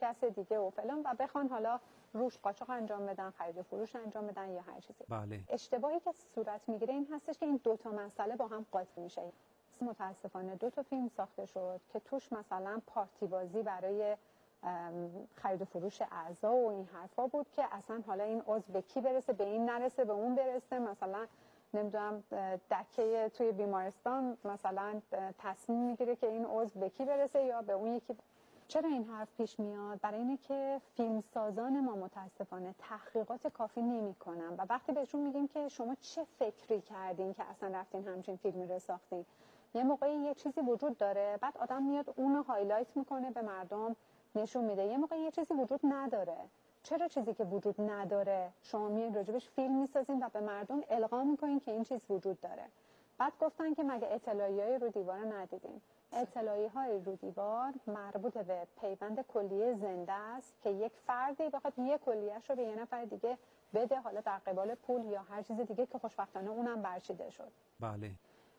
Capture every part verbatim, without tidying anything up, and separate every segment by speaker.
Speaker 1: کس دیگه و فلان و بخوان حالا روش قاچاق انجام بدن، خرید و فروش انجام بدن یا هر چیزی.
Speaker 2: بله.
Speaker 1: اشتباهی که صورت میگیره این هستش که این دو تا مسئله با هم قاطی میشه. متاسفانه دو تا فیلم ساخته شد که توش مثلا پارتی بازی برای خرید و فروش اعضا و این حرفا بود که اصلا حالا این عضو به کی برسه، به این نرسه، به اون برسه، مثلا نمیدونم دکه توی بیمارستان مثلا تصمیم میگیره که این عضو به کی برسه یا به اون یکی. چرا این حرف پیش میاد؟ برای اینه که فیلمسازان ما متاسفانه تحقیقات کافی نمی‌کنن و وقتی بهشون میگیم که شما چه فکری کردین که اصلا رفتین همچین فیلمی رو ساختین، یه موقعی یه چیزی وجود داره بعد آدم میاد اونو هایلایت میکنه به مردم نشون میده، یه موقعی یه چیزی وجود نداره. چرا چیزی که وجود نداره شما میاد راجبش فیلم میسازین و به مردم القا میکنین که این چیز وجود داره؟ بعد گفتن که مگه اطلاعیه‌ای رو دیوار ندیدین؟ اطلاعیه‌های رو دیوار مربوط به پیوند کلیه زنده است که یک فردی بخواد یک کلیه‌اش رو به یه نفر دیگه بده، حالا در قبال پول یا هر چیز دیگه که خوشبختانه اونم برچیده شد.
Speaker 2: بله.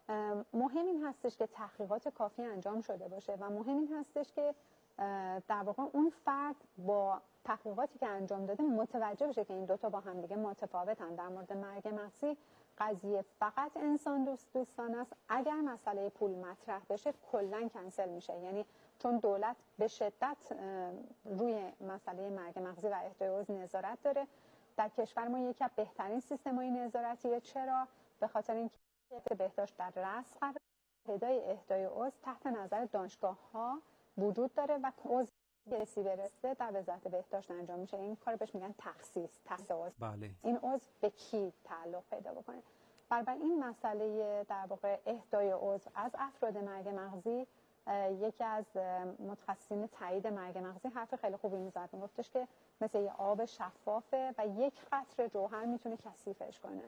Speaker 1: مهم این هستش که تحقیقات کافی انجام شده باشه و مهم این هستش که در واقع اون فرد با تحقیقاتی که انجام داده متوجه بشه که این دوتا با هم دیگه متفاوتن. در مورد مرگ مغزی قضیه فقط انسان دوست دوستان است. اگر مسئله پول مطرح بشه کلا کنسل میشه، یعنی چون دولت به شدت روی مسئله مرگ مغزی و اهدای عضو نظارت داره. در کشور ما یکی از بهترین سیستم‌های نظارتیه. چرا؟ به خاطر اینکه بهداشت در رأس قرار اهدای اهدای عضو تحت نظر دانشگاه‌ها وجود داره و عضو کسی برسه در وزارت بهداشت انجام میشه. این کار بهش میگن تخصیص تخصیص عضو.
Speaker 2: بله.
Speaker 1: این عضو به کی تعلق پیدا بکنه. بنابراین این مسئله در واقع اهدای عضو از افراد مرگ مغزی، یکی از متخصصین تایید مرگ مغزی حرف خیلی خوبی میزد، میگفتش که مثل یه آب شفافه و یک قطره جوهر میتونه کثیفش کنه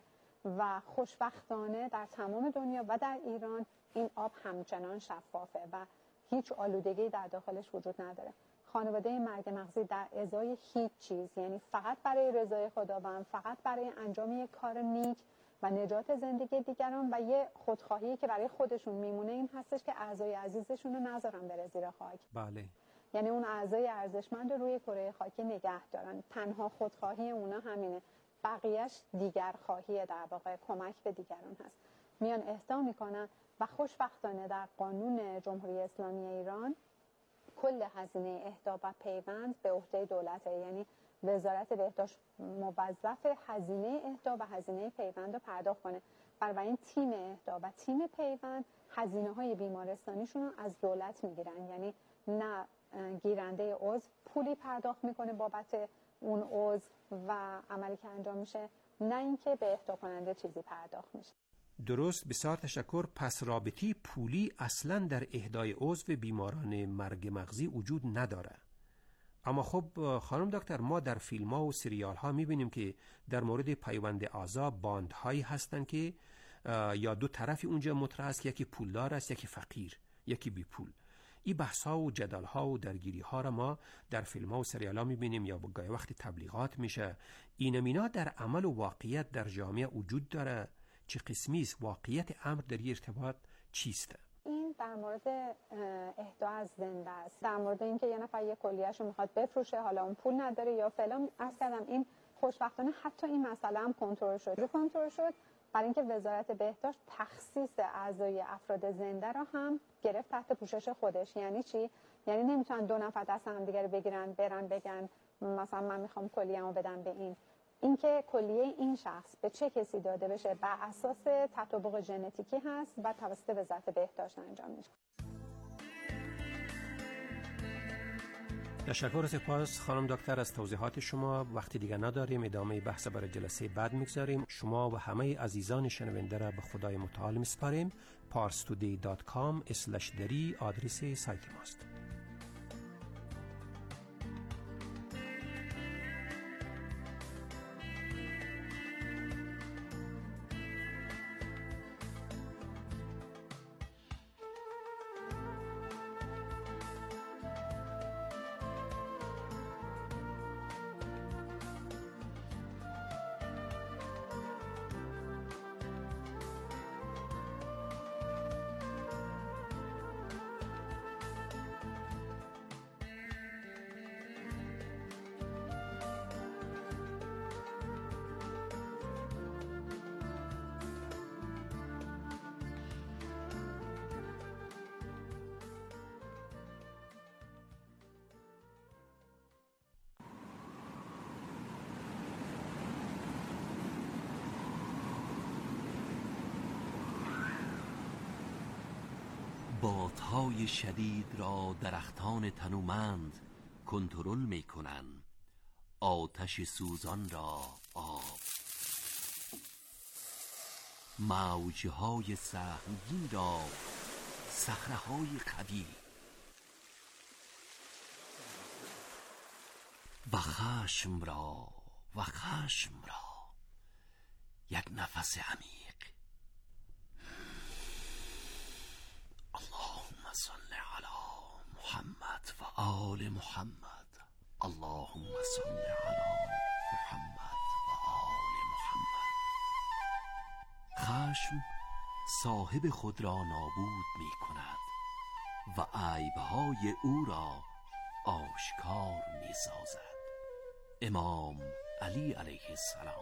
Speaker 1: و خوشبختانه در تمام دنیا و در ایران این آب همچنان شفافه و هیچ آلودگی در داخلش وجود نداره. خانواده مرگ مغزی در ازای هیچ چیز، یعنی فقط برای رضای خداوند، فقط برای انجام یک کار نیک و نجات زندگی دیگران و یه خودخواهی که برای خودشون میمونه این هستش که اعضای عزیزشون رو نذارن بره زیر خاک.
Speaker 2: بله.
Speaker 1: یعنی اون اعضای ارزشمند رو روی کره خاکی نگه دارن. تنها خودخواهی اونا همینه، بقیهش دیگر خواهی در واقع کمک به دیگران هست. میان اهدا میکنن و خوشبختانه در قانون جمهوری اسلامی ایران کل هزینه اهدا و پیوند به عهده دولته، یعنی وزارت بهداشت موظف هزینه اهدا و هزینه پیوند رو پرداخت کنه. بنابراین تیم اهدا و تیم پیوند هزینه های بیمارستانیشون رو از دولت میگیرن، یعنی نه گیرنده عضو پولی پرداخت میکنه بابت اون عضو و عملی که انجام میشه، نه اینکه به اهدا کننده چیزی پرداخت میشه.
Speaker 2: درست، بسیار تشکر. پس رابطی پولی اصلا در اهدای عضو بیماران مرگ مغزی وجود نداره. اما خب خانم دکتر، ما در فیلم ها و سریال ها میبینیم که در مورد پیوند اعضا باند هایی هستن که یا دو طرفی اونجا مطرح است که یکی پولدار است یکی فقیر یکی بی پول. این بحث ها و جدال ها و درگیری ها را ما در فیلم ها و سریال ها میبینیم یا گاهی وقتی تبلیغات میشه. این مینا در عمل و واقعیت در جامعه وجود داره؟ چه قسمی است؟ واقعیت امر در این ارتباط چیست؟
Speaker 1: این در مورد اهدا از زنده است. در مورد اینکه یه نفر یه کلیه‌شو میخواد بفروشه، حالا اون پول نداره یا فلان، اصلا این خوشبختانه حتی این مسئله هم کنترل شد. کنترل شد برای اینکه وزارت بهداشت تخصیص اعضای افراد زنده را هم گرفت تحت پوشش خودش. یعنی چی؟ یعنی نمیتونن دو نفر دست هم دیگه رو بگیرن برن بگن مثلا من میخوام کلیه‌مو بدم به این. اینکه کلیه این شخص به چه کسی داده بشه بر اساس تطابق ژنتیکی هست و توسط وزارت بهداشت انجام میشه.
Speaker 2: تشکر و سپاس خانم دکتر از توضیحات شما. وقتی دیگه نداریم، ادامه بحث برای جلسه بعد میگذاریم. شما و همه عزیزان شنونده را به خدای متعال میسپاریم. پارس تودی دات کام اسلش دری آدرس سایت ماست.
Speaker 3: بادهای شدید را درختان تنومند کنترل می کنند، آتش سوزان را آب، موجهای سهمگین را صخره‌های قوی و خشم را و خشم را یک نفس عمیق. اللهم صل علی محمد و آل محمد. اللهم صل علی محمد و آل محمد. خشم صاحب خود را نابود می کند و عیبهای او را آشکار می سازد. امام علی علیه السلام.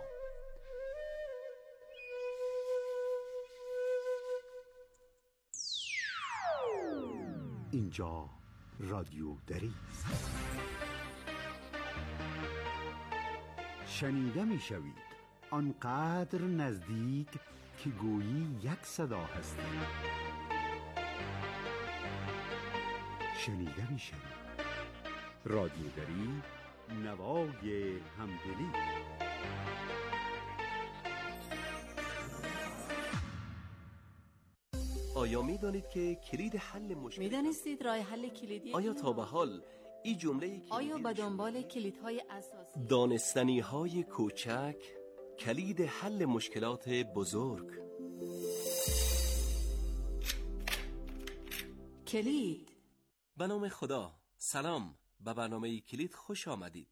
Speaker 4: اینجا رادیو دری است. شنیده می شوید آنقدر نزدیک که گویی یک صدا هستید. شنیده می شوید رادیو دری، نوای همدلی.
Speaker 3: آیا می دانید که کلید حل مشکل
Speaker 5: می دانستید راه حل کلیدی
Speaker 3: آیا تا به حال این جمله
Speaker 5: آیا به دنبال کلیدهای اساسی
Speaker 3: دانستنی های کوچک کلید حل مشکلات بزرگ؟
Speaker 5: کلید.
Speaker 3: به نام خدا. سلام، به برنامه کلید خوش آمدید.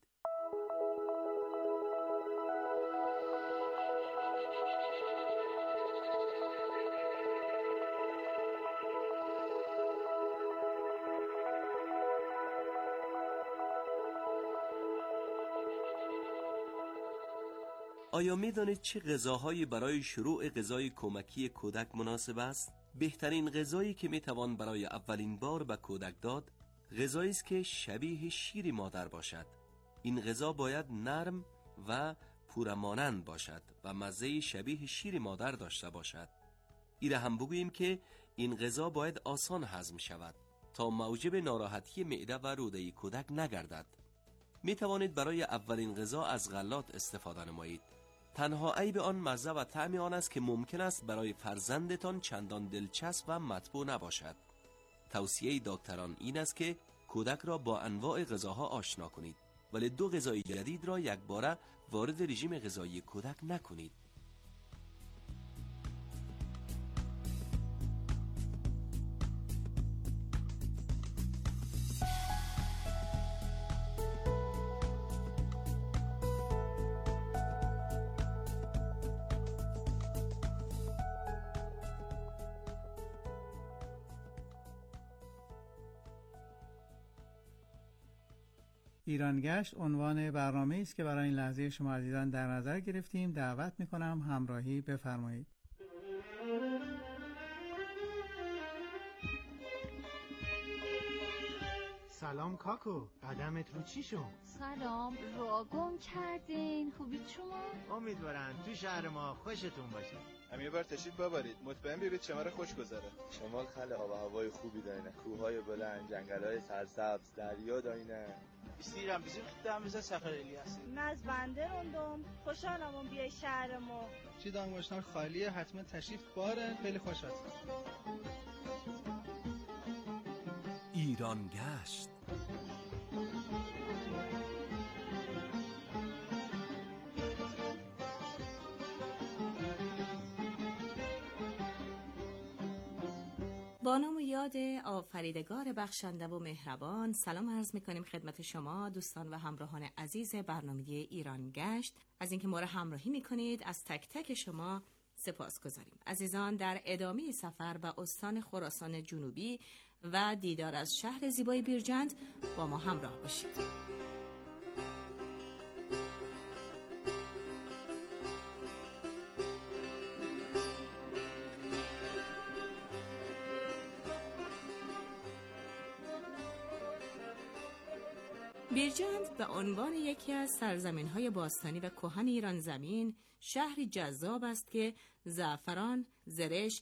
Speaker 3: آیا می دانید چه غذاهایی برای شروع غذای کمکی کودک مناسب است؟ بهترین غذایی که می توان برای اولین بار به کودک داد، غذایی است که شبیه شیر مادر باشد. این غذا باید نرم و پورمانند باشد و مزه شبیه شیر مادر داشته باشد. ایره هم بگوییم که این غذا باید آسان هضم شود تا موجب ناراحتی معده و روده کودک نگردد. می توانید برای اولین غذا از غلات استفاده نمایید. تنها عیب آن مزه و طعم آن است که ممکن است برای فرزندتان چندان دلچسب و مطبوع نباشد. توصیه دکتران این است که کودک را با انواع غذاها آشنا کنید، ولی دو غذای جدید را یک باره وارد رژیم غذایی کودک نکنید.
Speaker 6: ایرانگشت عنوان برنامه است که برای این لحظه شما عزیزان در نظر گرفتیم. دعوت میکنم همراهی بفرمایید.
Speaker 7: سلام کاکو، قدمت رو چی شد؟
Speaker 8: سلام، رو گم کردین. خوبید شما؟
Speaker 7: امیدوارم تو شهر ما خوشتون باشه.
Speaker 9: هم یه بار تشریف ببرید، مطمئن بیارید شمال خوش گذره. شمال خل آب و هوای خوبی داره، کوههای بلند، جنگل‌های سرسبز، دریا داینه.
Speaker 10: بیستیرم بیزیم خدام بیزا سفر الیاسی.
Speaker 11: من بنده روندم، خوشحالم اون بیای شهر ما.
Speaker 12: چی دانگوشتان خالیه، حتما تشریف باره، خیلی خوش هستم.
Speaker 3: ایرانگشت.
Speaker 5: با نام و یاد آفریدگار بخشنده و مهربان سلام عرض می‌کنیم خدمت شما دوستان و همراهان عزیز برنامه ایرانگشت. از اینکه ما را همراهی می‌کنید از تک تک شما سپاسگزاریم. عزیزان، در ادامه سفر به استان خراسان جنوبی و دیدار از شهر زیبای بیرجند با ما همراه باشید. بیرجند به عنوان یکی از سرزمین‌های باستانی و کهن ایران زمین شهری جذاب است که زعفران، زرشک،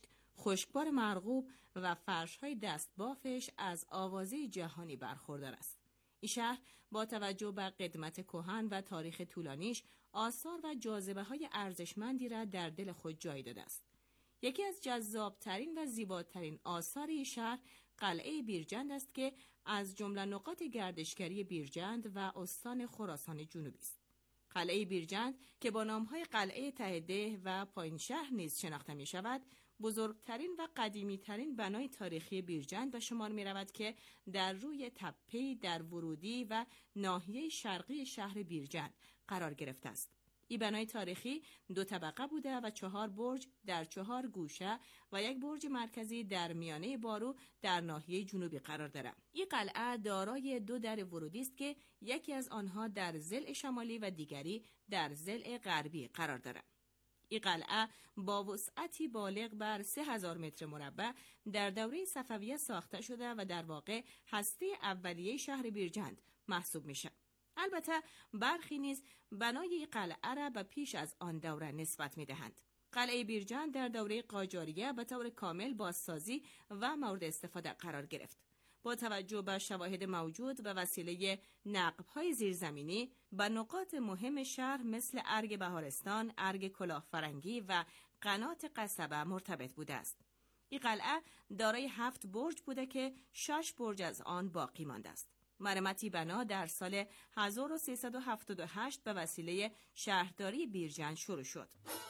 Speaker 5: خشکبار مرغوب و فرش‌های دستبافش از آوازه جهانی برخوردار است. این شهر با توجه به قدمت کهن و تاریخ طولانیش آثار و جاذبه‌های ارزشمندی را در دل خود جای داده است. یکی از جذابترین و زیباترین آثار این شهر قلعه بیرجند است که از جمله نقاط گردشگری بیرجند و استان خراسان جنوبی است. قلعه بیرجند که با نام‌های قلعه ته ده و پایین شهر نیز شناخته می شود، بزرگترین و قدیمی‌ترین بنای تاریخی بیرجند به شمار می رود که در روی تپه‌ای در ورودی و ناحیه شرقی شهر بیرجند قرار گرفته است. این بنای تاریخی دو طبقه بوده و چهار برج در چهار گوشه و یک برج مرکزی در میانه بارو در ناحیه جنوبی قرار دارد. این قلعه دارای دو در ورودی است که یکی از آنها در ضلع شمالی و دیگری در ضلع غربی قرار دارد. این قلعه با وسعتی بالغ بر سه هزار متر مربع در دوره صفویه ساخته شده و در واقع هسته اولیه شهر بیرجند محسوب میشه. البته برخی نیز بنای این قلعه را به پیش از آن دوره نسبت میدهند. قلعه بیرجند در دوره قاجاریه به طور کامل بازسازی و مورد استفاده قرار گرفت. با توجه به شواهد موجود به وسیله نقب‌های زیرزمینی به نقاط مهم شهر مثل ارگ بهارستان، ارگ کلاهفرنگی و قنات قصبه مرتبط بوده است. این قلعه دارای هفت برج بوده که شش برج از آن باقی مانده است. مرمتی بنا در سال هزار و سیصد و هفتاد و هشت به وسیله شهرداری بیرجند شروع شد.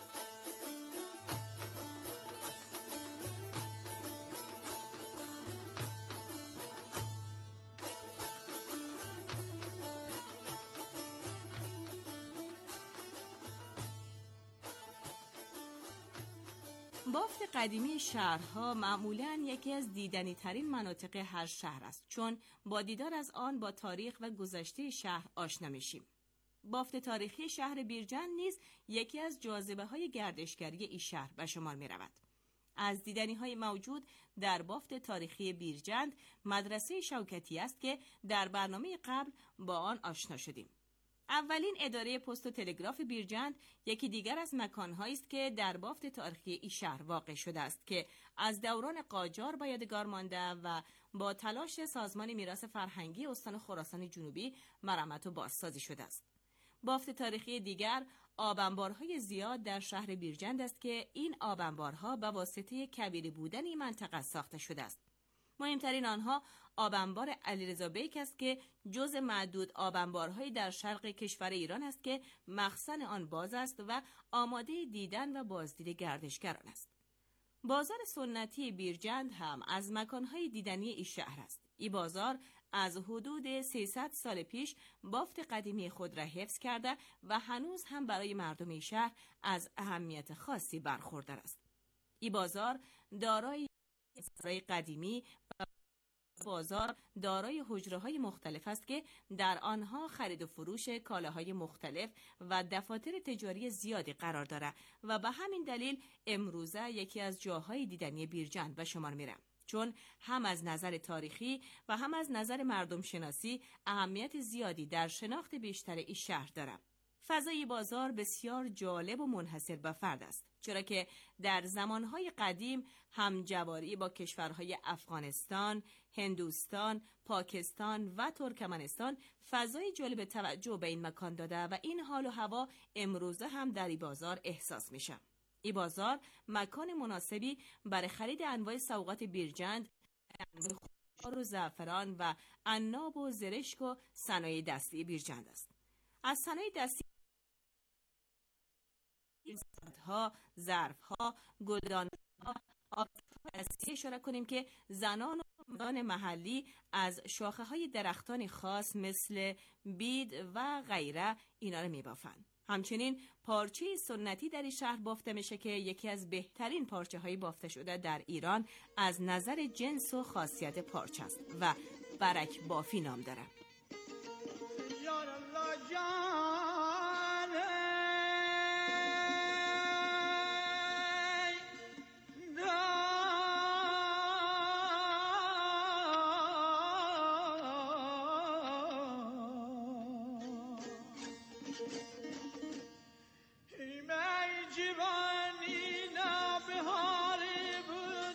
Speaker 5: بافت قدیمی شهرها معمولاً یکی از دیدنی ترین مناطق هر شهر است، چون با دیدار از آن با تاریخ و گذشته شهر آشنا میشیم. بافت تاریخی شهر بیرجند نیز یکی از جاذبه های گردشگری این شهر به شمار می رود. از دیدنی های موجود در بافت تاریخی بیرجند مدرسه شوکتی است که در برنامه قبل با آن آشنا شدیم. اولین اداره پست و تلگراف بیرجند یکی دیگر از مکانهایی است که در بافت تاریخی این شهر واقع شده است که از دوران قاجار به یادگار مانده و با تلاش سازمان میراث فرهنگی استان خراسان جنوبی مرمت و بازسازی شده است. بافت تاریخی دیگر آبانبارهای زیاد در شهر بیرجند است که این آبانبارها به واسطه کبیری بودن این منطقه ساخته شده است. مهمترین آنها آبانبار علیرضا بیک است که جز معدود آبانبارهای در شرق کشور ایران است که مخزن آن باز است و آماده دیدن و بازدید گردشگران است. بازار سنتی بیرجند هم از مکانهای دیدنی این شهر است. این بازار از حدود سیصد سال پیش بافت قدیمی خود را حفظ کرده و هنوز هم برای مردم این شهر از اهمیت خاصی برخوردار است. این بازار دارای سرای قدیمی و بازار دارای حجره‌های مختلف است که در آنها خرید و فروش کالاهای مختلف و دفاتر تجاری زیادی قرار دارد و به همین دلیل امروزه یکی از جاهای دیدنی بیرجند به شمار میره، چون هم از نظر تاریخی و هم از نظر مردم شناسی اهمیت زیادی در شناخت بیشتر این شهر دارد. فضای بازار بسیار جالب و منحصر به فرد است، چرا که در زمانهای قدیم همجواری با کشورهای افغانستان، هندوستان، پاکستان و ترکمنستان فضای جالب توجه به این مکان داده و این حال و هوا امروزه هم در این بازار احساس میشه. این بازار مکان مناسبی برای خرید انواع سوغات بیرجند، خار و زعفران و عناب و زرشک و صنایع دستی بیرجند است. از صنایع دستی ها، ظرف‌ها، گلدان‌ها، آفت‌ها دستی اشاره کنیم که زنان و مردان محلی از شاخه‌های درختان خاص مثل بید و غیره اینا رو می‌بافند. همچنین پارچه سنتی در این شهر بافته میشه که یکی از بهترین پارچه های بافته شده در ایران از نظر جنس و خاصیت پارچه است و برک بافی نام داره.
Speaker 13: جوانی نبهاری بود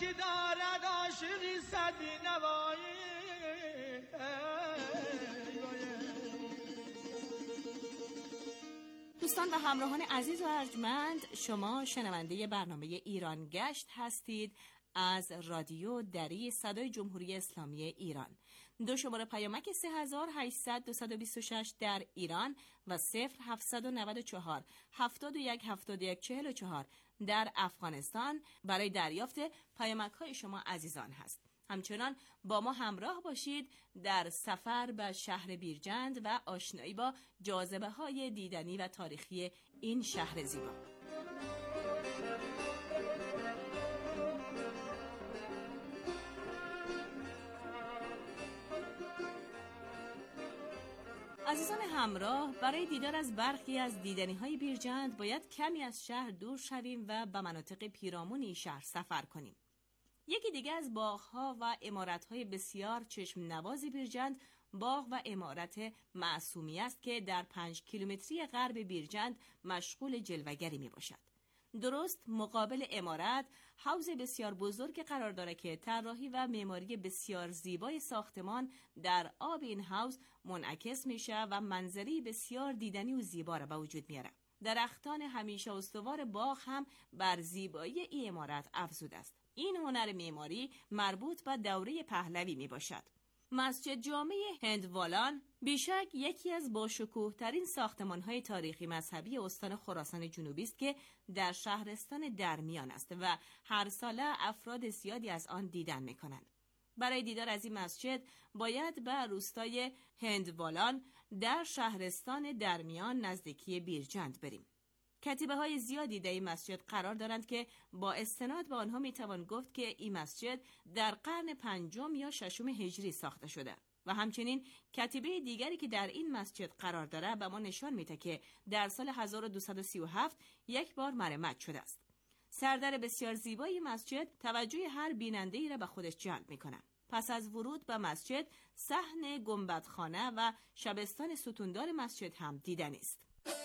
Speaker 10: که دارد عاشقی صد نوایی.
Speaker 5: دوستان و همراهان عزیز و ارجمند، شما شنونده برنامه ایران گشت هستید از رادیو دری صدای جمهوری اسلامی ایران. دو شماره پیامک سه هزار و هشتصد دویست و بیست و شش در ایران و صفر هفتصد و نود و چهار هفتاد و یک هفتاد و یک چهل و چهار در افغانستان برای دریافت پیامک های شما عزیزان هست. همچنان با ما همراه باشید در سفر به شهر بیرجند و آشنایی با جاذبه های دیدنی و تاریخی این شهر زیبا. عزیزان همراه، برای دیدار از برخی از دیدنی های بیرجند باید کمی از شهر دور شویم و به مناطق پیرامون شهر سفر کنیم. یکی دیگه از باغ‌ها و عمارت‌های بسیار چشم نواز بیرجند باغ و عمارت معصومی است که در پنج کیلومتری غرب بیرجند مشغول جلوه‌گری میباشد. درست مقابل عمارت حوض بسیار بزرگ قرار دارد که طراحی و معماری بسیار زیبای ساختمان در آب این حوض منعکس میشه و منظری بسیار دیدنی و زیبا را به وجود میاره. درختان همیشه استوار باغ هم بر زیبایی این عمارت افزوده است. این هنر معماری مربوط به دوره پهلوی می باشد. مسجد جامع هندوالان بیشک یکی از باشکوه‌ترین ساختمان‌های تاریخی مذهبی استان خراسان جنوبی است که در شهرستان درمیان است و هر ساله افراد زیادی از آن دیدن می‌کنند. برای دیدار از این مسجد باید به روستای هندوالان در شهرستان درمیان نزدیکی بیرجند بریم. کتیبه های زیادی در این مسجد قرار دارند که با استناد به آنها میتوان گفت که این مسجد در قرن پنجم یا ششم هجری ساخته شده و همچنین کتیبه دیگری که در این مسجد قرار داره به ما نشان میده که در سال هزار و دویست و سی و هفت یک بار مرمت شده است. سردر بسیار زیبای مسجد توجه هر بیننده ای را به خودش جلب میکنه. پس از ورود به مسجد صحن گنبدخانه و شبستان ستوندار مسجد هم دیدنی است.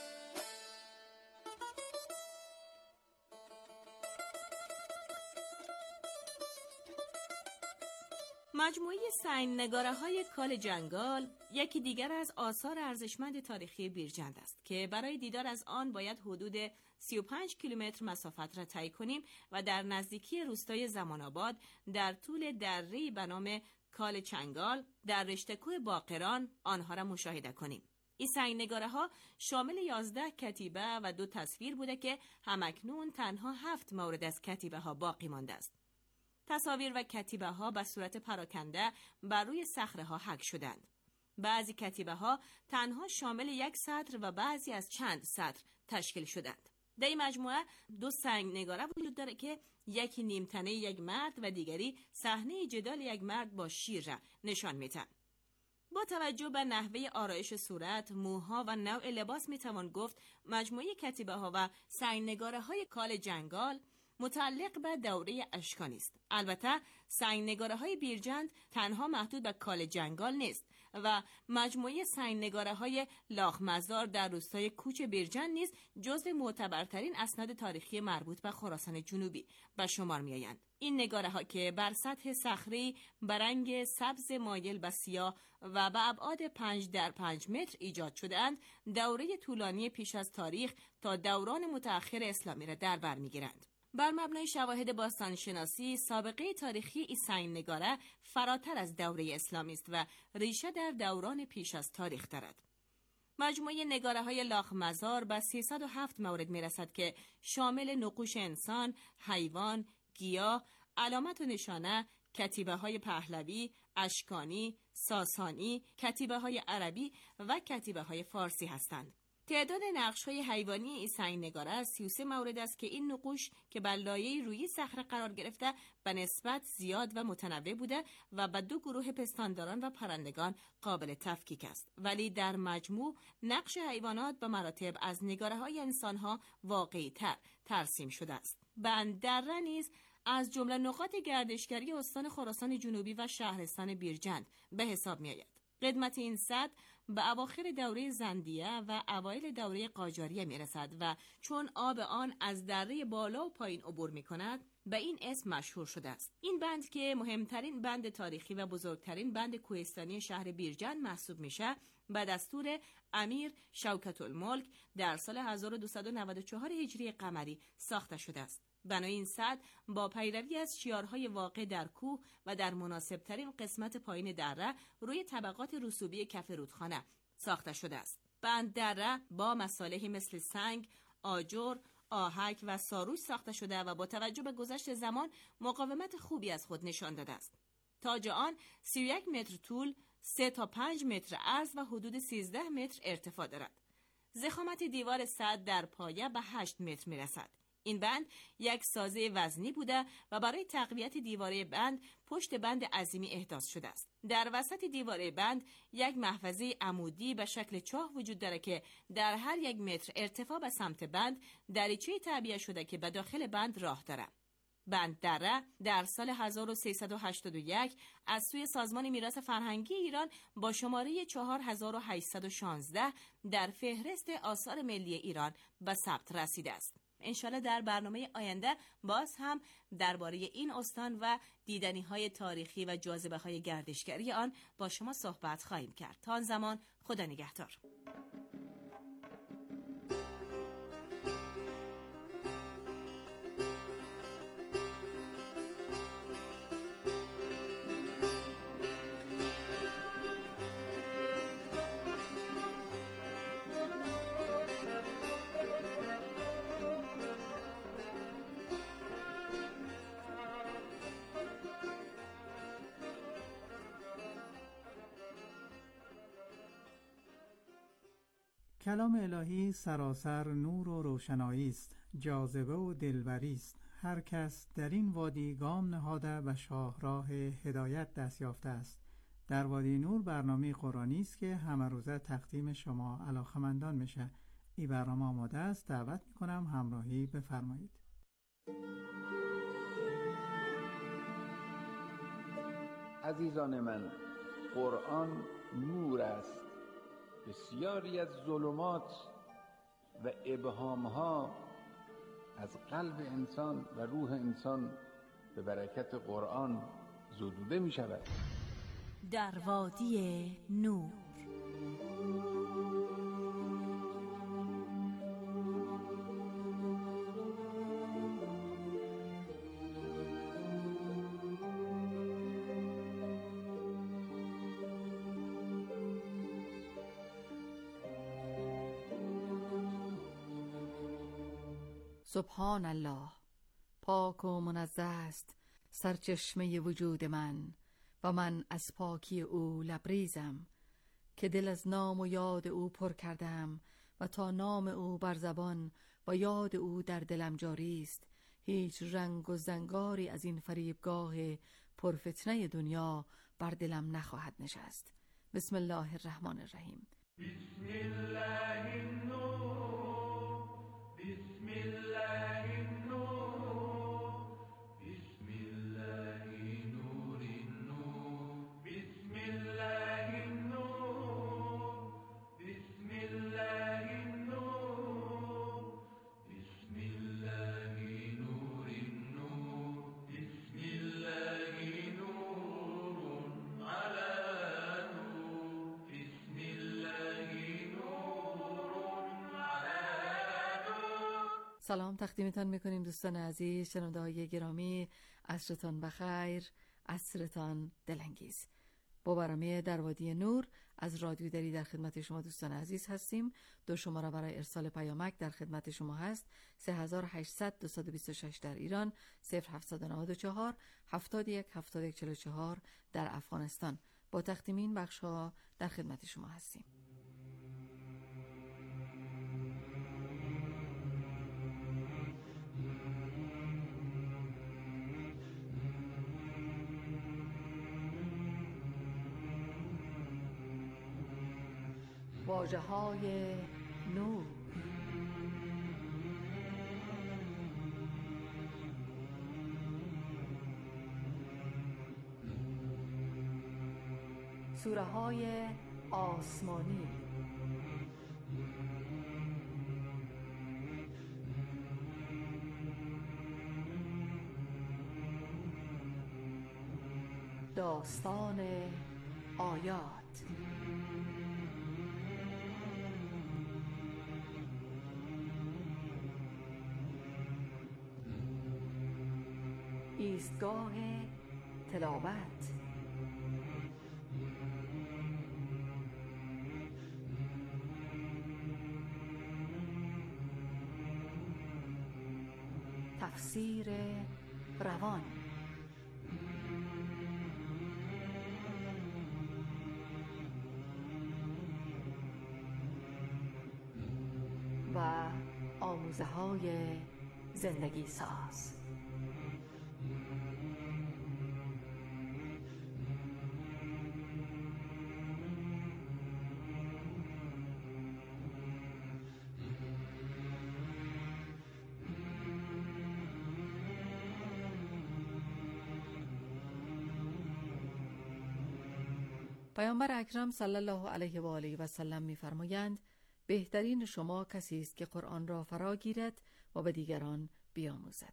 Speaker 5: مجموعه سنگ‌نگاره‌های کال جنگال یکی دیگر از آثار ارزشمند تاریخی بیرجند است که برای دیدار از آن باید حدود سی و پنج کیلومتر مسافت را طی کنیم و در نزدیکی روستای زمان آباد در طول دره‌ای به نام کال چنگال در رشته کوه باقران آنها را مشاهده کنیم. این سنگ‌نگاره‌ها شامل یازده کتیبه و دو تصویر بوده که همکنون تنها هفت مورد از کتیبه ها باقی مانده است. تصاویر و کتیبه ها به صورت پراکنده بر روی صخره ها حک شدند. بعضی کتیبه ها تنها شامل یک سطر و بعضی از چند سطر تشکیل شدند. در این مجموعه دو سنگ نگاره وجود داره که یکی نیمتنه یک مرد و دیگری صحنه جدال یک مرد با شیر را نشان میدن. با توجه به نحوه آرایش صورت، موها و نوع لباس میتوان گفت مجموعه کتیبه ها و سنگ نگاره های کال جنگال متعلق به دوره اشکانی است. البته سنگ‌نگاره های بیرجند تنها محدود به کال جنگال نیست و مجموعه سنگ‌نگاره‌های لاخمزار در روستای کوچ بیرجند نیز جزو معتبرترین اسناد تاریخی مربوط به خراسان جنوبی به شمار می‌آیند. این نگاره‌ها که بر سطح صخره‌ای به رنگ سبز مایل به سیاه و به ابعاد پنج در پنج متر ایجاد شده‌اند، دوره طولانی پیش از تاریخ تا دوران متأخر اسلامی را در بر می‌گیرند. بر مبنای شواهد باستانشناسی، سابقه تاریخی این سنگ‌نگاره فراتر از دوره اسلامی است و ریشه در دوران پیش از تاریخ دارد. مجموعه نگاره‌های لاخمزار به سیصد و هفت مورد می‌رسد که شامل نقوش انسان، حیوان، گیاه، علامت و نشانه، کتیبه‌های پهلوی، اشکانی، ساسانی، کتیبه‌های عربی و کتیبه‌های فارسی هستند. تعداد نقش‌های حیوانی این سنگ‌نگاره سی و سه مورد است که این نقوش که بر لایه روی صخره قرار گرفته به نسبت زیاد و متنوع بوده و به دو گروه پستانداران و پرندگان قابل تفکیک است، ولی در مجموع نقش حیوانات به مراتب از نگاره‌های انسان‌ها واقعی‌تر ترسیم شده است. بندره نیز از جمله نقاط گردشگری استان خراسان جنوبی و شهرستان بیرجند به حساب می‌آید. قدمت این سد به اواخر دوره زندیه و اوایل دوره قاجاریه میرسد و چون آب آن از دره بالا و پایین عبور میکند به این اسم مشهور شده است. این بند که مهمترین بند تاریخی و بزرگترین بند کوهستانی شهر بیرجند محسوب میشه، به دستور امیر شوکت الملک در سال هزار و دویست و نود و چهار هجری قمری ساخته شده است. بنای این سد با پیروی از شیارهای واقع در کوه و در مناسبترین قسمت پایین دره روی طبقات رسوبی کف رودخانه ساخته شده است. بند دره با مصالحی مثل سنگ، آجر، آهک و ساروش ساخته شده و با توجه به گذشت زمان مقاومت خوبی از خود نشان داده است. تاج آن سی و یک متر طول، سه تا پنج متر عرض و حدود سیزده متر ارتفاع دارد. ضخامت دیوار سد در پایه به هشت متر میرسد. این بند یک سازه وزنی بوده و برای تقویت دیواره بند پشت بند عظیمی احداث شده است. در وسط دیواره بند یک محفظه عمودی به شکل چاه وجود دارد که در هر یک متر ارتفاع به سمت بند دریچه تعبیه شده که به داخل بند راه دارد. بند دره در سال هزار و سیصد و هشتاد و یک از سوی سازمان میراث فرهنگی ایران با شماره چهار هزار و هشتصد و شانزده در فهرست آثار ملی ایران به ثبت رسیده است. انشالله در برنامه آینده باز هم درباره این استان و دیدنی‌های تاریخی و جاذبه‌های گردشگری آن با شما صحبت خواهیم کرد. تا آن زمان خدا نگهدار.
Speaker 6: کلام الهی سراسر نور و روشنایی است، جاذبه و دلبری است. هر کس در این وادی گام نهاده و شاهراه هدایت دست یافته است. در وادی نور برنامه قرآنی است که همه روزه تقدیم شما علاقه‌مندان میشه. این برنامه آماده است. دعوت میکنم همراهی بفرمایید.
Speaker 13: عزیزان من، قرآن نور است. بسیاری از ظلمات و ابهامها از قلب انسان و روح انسان به برکت قرآن زدوده می شود.
Speaker 5: در وادی نور.
Speaker 14: سبحان الله، پاک و منزه است سرچشمه وجود من و من از پاکی او لبریزم، که دل از نام و یاد او پر کردم و تا نام او بر زبان و یاد او در دلم جاری است، هیچ رنگ و زنگاری از این فریبگاه پرفتنه دنیا بر دلم نخواهد نشست. بسم الله الرحمن الرحیم.
Speaker 10: بسم الله النور، بسم الله النور، بسم الله نور النور، بسم الله النور، بسم الله النور، بسم الله نور النور، بسم الله نور على نور، بسم الله نور على نور.
Speaker 14: سلام تقدیمتان میکنیم دوستان عزیز، شنونده های گرامی، عصرتان بخیر، عصرتان دلانگیز. با برنامه در وادی نور از رادیو دری در خدمت شما دوستان عزیز هستیم. دو شماره برای ارسال پیامک در خدمت شما هست: سه هزار و هشتصد دویست و بیست و شش در ایران، صفر هفتصد و نود و چهار هفتاد و یک هفتاد و یک چهل و چهار در افغانستان. با تقدیم این بخش ها در خدمت شما هستیم. واژه های نور. سوره های آسمانی. داستان آیات. ایستگاه تلاوت. تفسیر روان. و آموزه های زندگی ساز. پیامبر اکرم صلی الله علیه و آله و سلم می‌فرمایند بهترین شما کسی است که قرآن را فرا گیرد و به دیگران بیاموزد.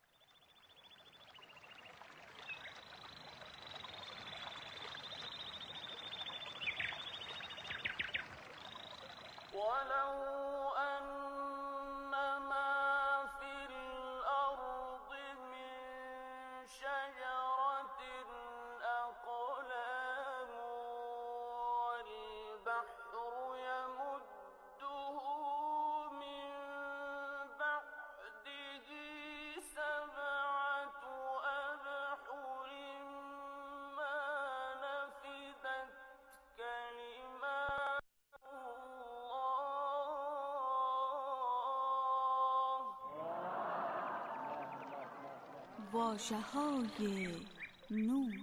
Speaker 15: واژه‌های نور.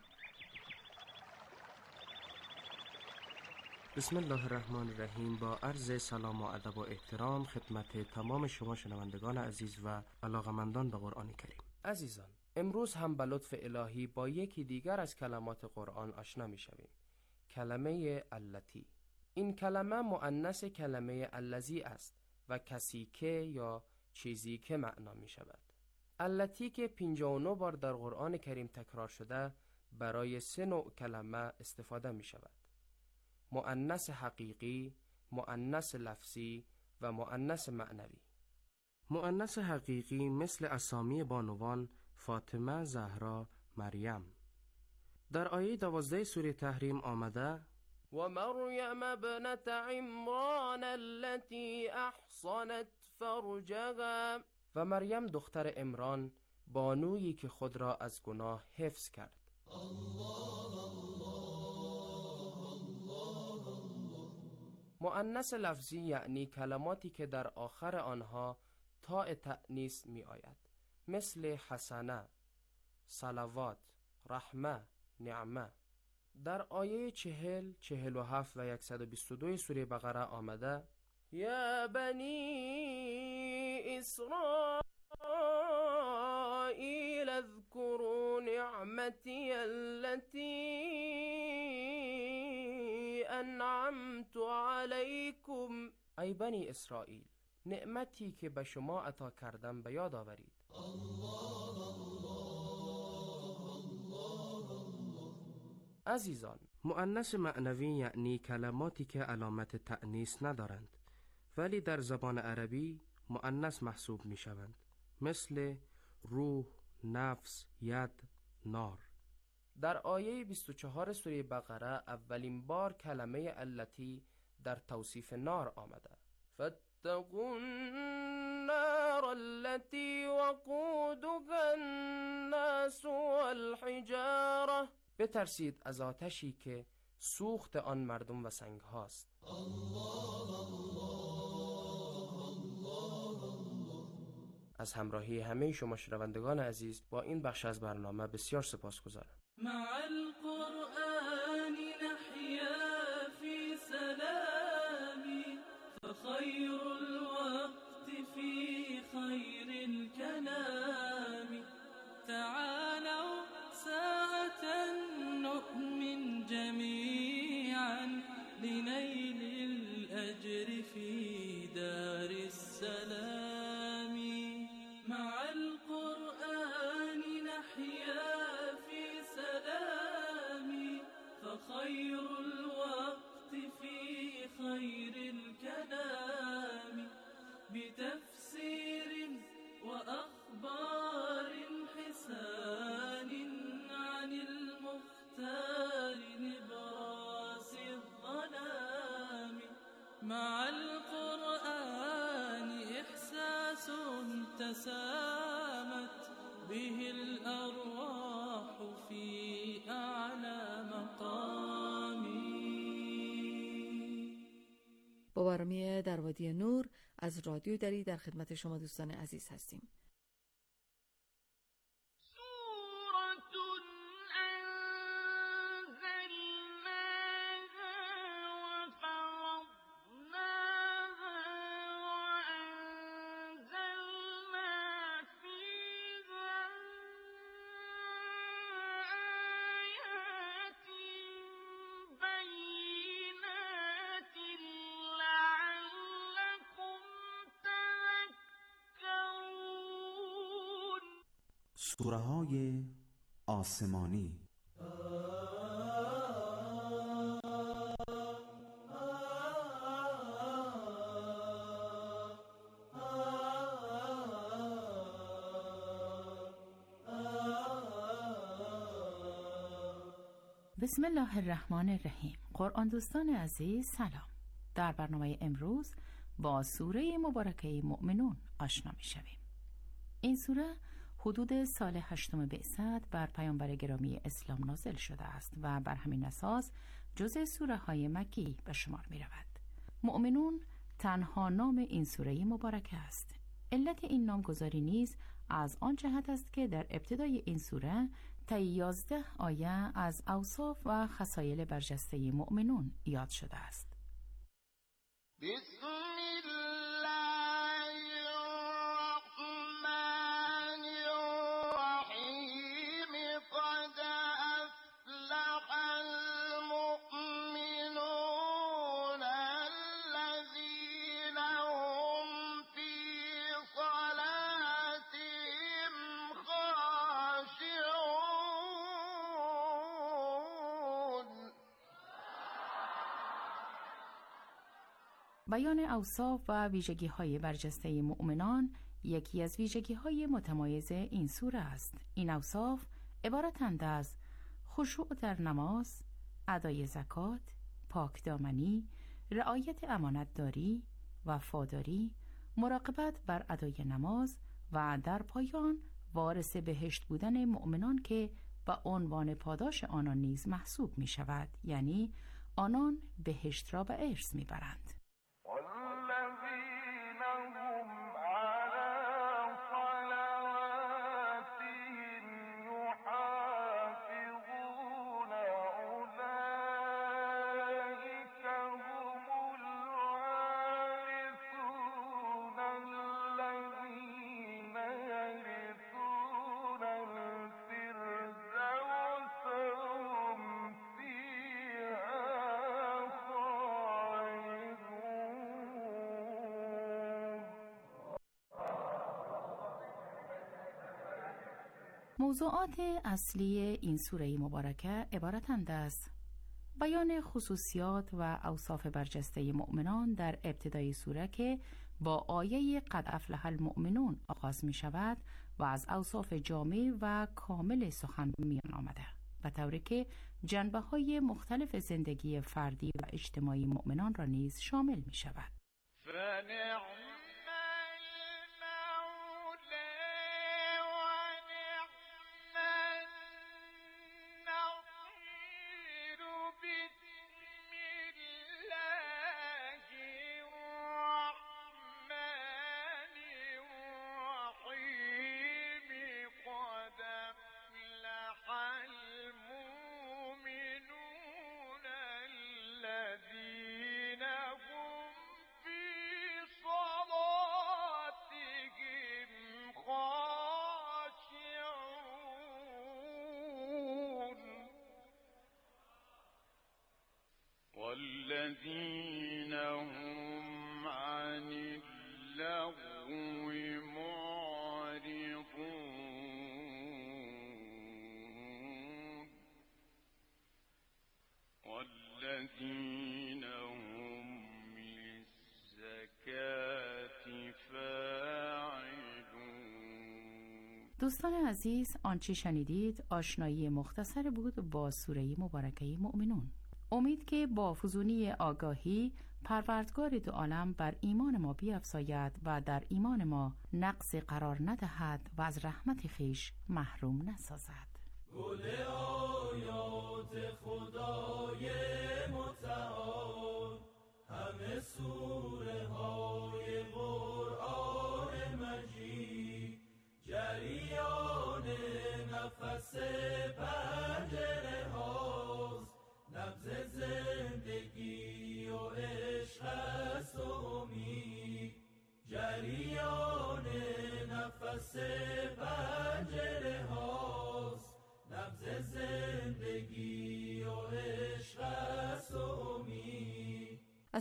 Speaker 2: بسم الله الرحمن الرحیم. با عرض سلام و ادب و احترام خدمت تمام شما شنوندگان عزیز و علاقمندان به قرآن کریم. عزیزان، امروز هم به لطف الهی با یکی دیگر از کلمات قرآن آشنا می شویم. کلمه التی. این کلمه مؤنث کلمه الذی است و کسی که یا چیزی که معنا می شود. التی که پنجاه و نه بار در قرآن کریم تکرار شده برای سه نوع کلمه استفاده می شود: مؤنث حقیقی، مؤنث لفظی و مؤنث معنوی. مؤنث حقیقی مثل اسامی بانوان فاطمه، زهرا، مریم. در آیه دوازده سوره تحریم آمده و مریم ابنت عمران التي احصنت فرجها، و مریم دختر عمران بانویی که خود را از گناه حفظ کرد. مؤنث لفظی یعنی کلماتی که در آخر آنها تاء تأنیث می آید، مثل حسنه، صلوات، رحمه، نعمه. در آیه چهل، چهل و هفت و یکصد و بیست و دو سوره بقره آمده یا بنی اسرائیل اذکروا نعمتی التي انعمت علیکم. ای بنی اسرائیل، نعمتی که به شما عطا کردم به یاد آورید. عزیزان، مؤنث معنوی یعنی کلماتی که علامت تأنیث ندارند ولی در زبان عربی مؤنث محسوب می شوند، مثل روح، نفس، ید، نار. در آیه بیست و چهار سوره بقره اولین بار کلمه التی در توصیف نار آمده: فاتقوا النار التي وقودها الناس والحجاره. بترسید از آتشی که سوخت آن مردم و سنگ هاست. از همراهی همه شما شنوندگان عزیز با این بخش از برنامه بسیار سپاسگزارم.
Speaker 10: مع القرآن نحيا في سلام فخير الوقت في خير الكلام تعالوا ساعة نؤمن جميعا
Speaker 14: بارمی در وادی نور از رادیو دری در خدمت شما دوستان عزیز هستیم.
Speaker 16: سوره‌های آسمانی.
Speaker 17: بسم الله الرحمن الرحیم. قرآن دوستان عزیز سلام. در برنامه امروز با سوره مبارکه مؤمنون آشنا می شویم. این سوره حدود سال هشتم بعثت بر پیامبر گرامی اسلام نازل شده است و بر همین اساس جزء سوره های مکی به شمار می رود. مؤمنون تنها نام این سوره مبارکه است. علت این نامگذاری نیز از آن جهت است که در ابتدای این سوره تا یازده آیه از اوصاف و خصایل برجسته مؤمنون یاد شده است.
Speaker 10: بسم
Speaker 17: بیان اوصاف و ویژگی‌های برجسته مؤمنان یکی از ویژگی‌های متمایز این سوره است. این اوصاف عبارتند از خشوع در نماز، ادای زکات، پاکدامنی، رعایت امانتداری، وفاداری، مراقبت بر ادای نماز و در پایان وارث بهشت بودن مؤمنان که به عنوان پاداش آنان نیز محسوب می شود، یعنی آنان بهشت را به ارث می برند. موضوعات اصلی این سوره مبارکه عبارتند از بیان خصوصیات و اوصاف برجسته مؤمنان در ابتدای سوره که با آیه قد افلح المؤمنون آغاز می شود و از اوصاف جامع و کامل سخن میان آمده و طوری که جنبه های مختلف زندگی فردی و اجتماعی مؤمنان را نیز شامل می شود.
Speaker 10: والذين هم عن اللغو معرضون والذين هم للزكاة فاعلون.
Speaker 17: دوستان عزیز، آنچه شنیدید آشنایی مختصر بود با سوره مبارکه مؤمنون. امید که با فزونی آگاهی پروردگار دو عالم بر ایمان ما بیفزاید و در ایمان ما نقص قرار ندهد و از رحمت خویش محروم نسازد.
Speaker 10: گل آیات خدای متعال همه سو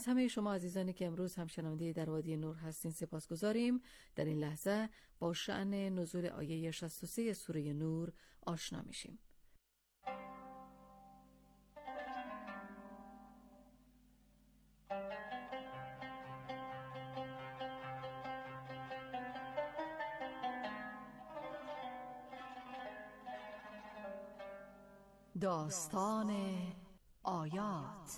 Speaker 14: از همه شما عزیزانی که امروز هم شنونده در وادی نور هستین سپاسگزاریم. در این لحظه با شأن نزول آیه شصت و سه سوره نور آشنا میشیم. داستان آیات.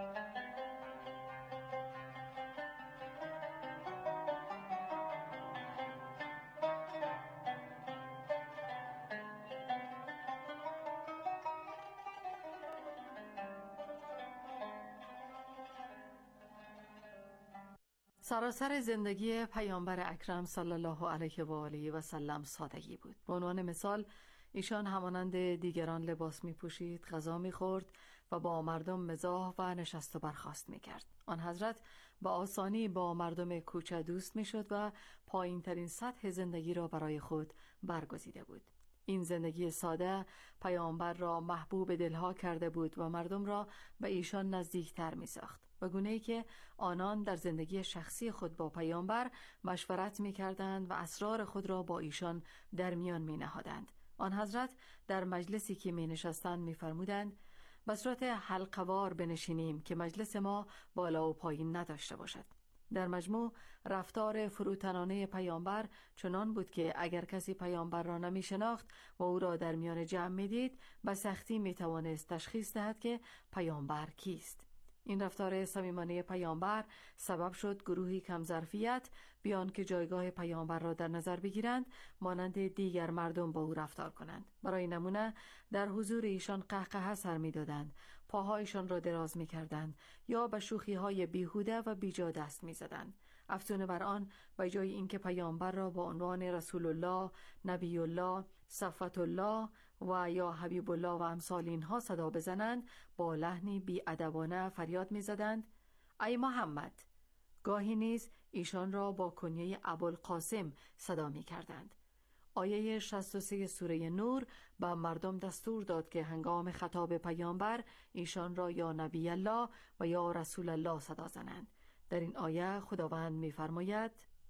Speaker 14: سراسر زندگی پیامبر اکرم صلی الله علیه و آله و سلم سادگی بود. به عنوان مثال ایشان همانند دیگران لباس می پوشید، غذا می خورد و با مردم مزاح و نشست و برخاست می کرد. آن حضرت با آسانی با مردم کوچه دوست می شد و پایین ترین سطح زندگی را برای خود برگزیده بود. این زندگی ساده پیامبر را محبوب دلها کرده بود و مردم را به ایشان نزدیکتر می ساخت، و گونه‌ای که آنان در زندگی شخصی خود با پیامبر مشورت می کردند و اسرار خود را با ایشان در میان می نهادند. آن حضرت در مجلسی که می نشستند می فرمودند به صورت حلقه‌وار بنشینیم که مجلس ما بالا و پایین نداشته باشد. در مجموع رفتار فروتنانه پیامبر چنان بود که اگر کسی پیامبر را نمی شناخت و او را در میان جمع می دید به سختی می توانست تشخیص دهد که پیامبر کیست. این رفتار صمیمانه پیامبر سبب شد گروهی کم ظرفیت بیان که جایگاه پیامبر را در نظر بگیرند مانند دیگر مردم با او رفتار کنند. برای نمونه در حضور ایشان قهقه سر می دادند، پاهایشان را دراز می کردند یا به شوخی های بیهوده و بیجا دست می زدند. افزون بر آن به جای اینکه پیامبر را با عنوان رسول الله، نبی الله، صفوت الله و یا حبیب الله و امثال اینها صدا بزنند، با لحنی بی‌ادبانه فریاد می‌زدند ای محمد. گاهی نیز ایشان را با کنیه ابوالقاسم صدا می‌کردند. آیه شصت و سه سوره نور به مردم دستور داد که هنگام خطاب پیامبر ایشان را یا نبی الله و یا رسول الله صدا زنند. در این آیه خداوند می‌فرماید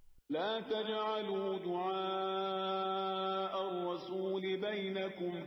Speaker 18: لا تجعلوا دعاء الرسول بينكم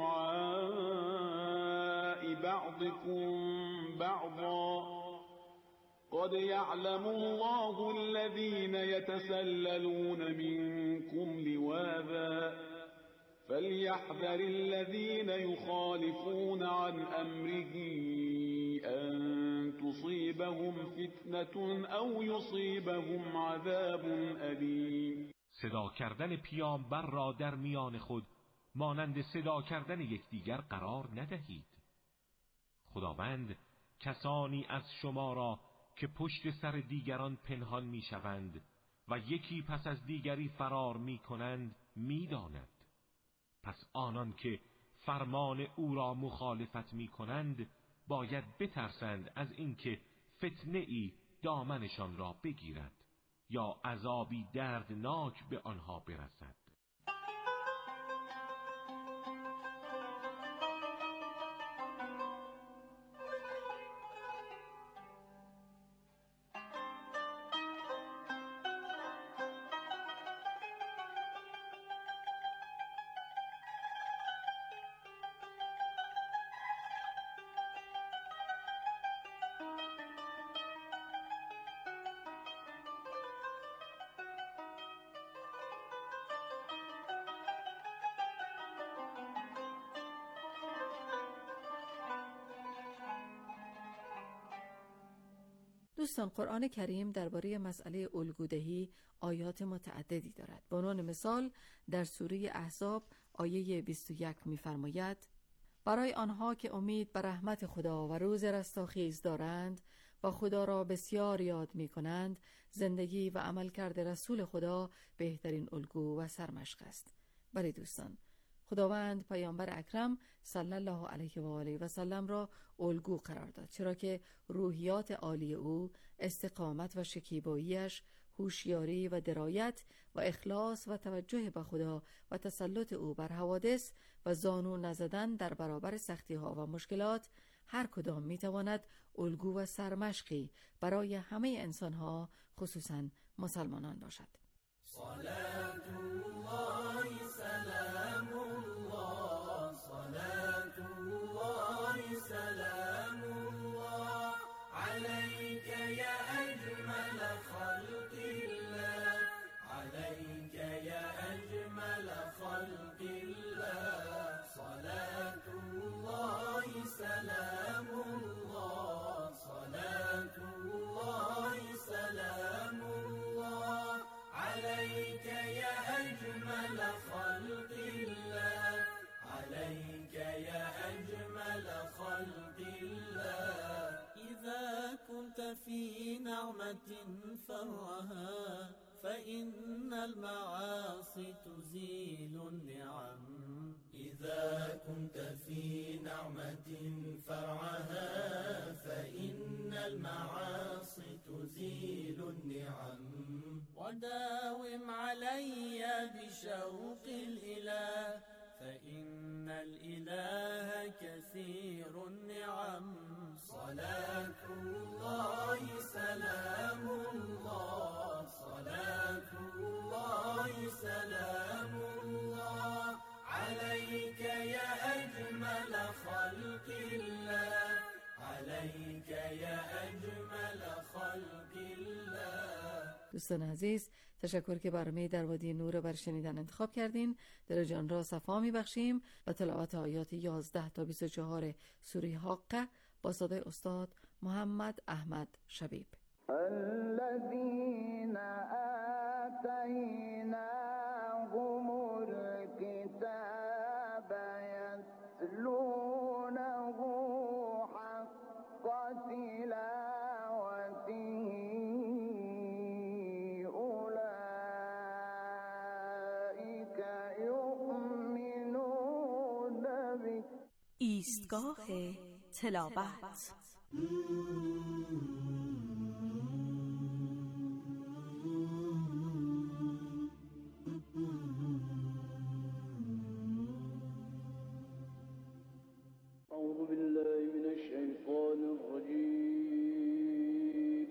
Speaker 18: كدعاء بعضكم بعضا قد يعلم الله الذين يتسللون منكم لواذا فليحذر الذين يخالفون عن أمره أن تصيبهم فتنة أو يصيبهم عذاب أليم.
Speaker 19: صدا کردن پیامبر را در میان خود مانند صدا کردن یکدیگر قرار ندهید. خداوند کسانی از شما را که پشت سر دیگران پنهان میشوند و یکی پس از دیگری فرار میکنند میداند. پس آنان که فرمان او را مخالفت میکنند باید بترسند از اینکه فتنه ای دامنشان را بگیرد یا عذابی دردناک به آنها برسد.
Speaker 14: دوستان، قرآن کریم درباره مسئله الگودهی آیات متعددی دارد. به عنوان مثال در سوره احزاب آیه بیست و یک می‌فرماید برای آنها که امید به رحمت خدا و روز رستاخیز دارند و خدا را بسیار یاد می‌کنند، زندگی و عملکرد رسول خدا بهترین الگو و سرمشق است. بله دوستان، خداوند پیامبر اکرم صلی الله علیه و آله و سلم را الگو قرار داد، چرا که روحیات عالی او، استقامت و شکیباییش، هوشیاری و درایت و اخلاص و توجه به خدا و تسلط او بر حوادث و زانو نزدن در برابر سختی ها و مشکلات هر کدام می تواند الگو و سرمشقی برای همه انسان ها خصوصا مسلمانان باشد.
Speaker 10: صلاة الله سلام الله صلاة الله سلام الله عليك يا أجمل خلق الله عليك يا أجمل خلق الله صلاة الله سلام الله صلاة الله سلام الله عليك يا أجمل خلق الله عليك يا أجمل خلق الله إذا كنت في نعمة فرها فإن المعاصي تزيل النعم إذا كنت في نعمة فرعها فإن المعاصي تزيل النعم وداوم علي بشوق الإله فإن الإله كثير النعم صلاة الله سلام الله صلاة الله سلام الله عليك يا أجمل خلق الله عليك يا أجمل خلق الله.
Speaker 14: دوستان عزیز، تشکر که برنامه در وادی نور بر شنیدن انتخاب کردین. دل جان را صفا می بخشیم و تلاوت آیات یازده تا بیست و چهار سوره حاقه با صدای استاد محمد احمد شبیب.
Speaker 20: الذين آتيناهم الكتاب يتلونه حق تلاوته أولئك يؤمنون به.
Speaker 15: ایستگاه تلاوت.
Speaker 20: أعوذ بالله من الشيطان الرجيم.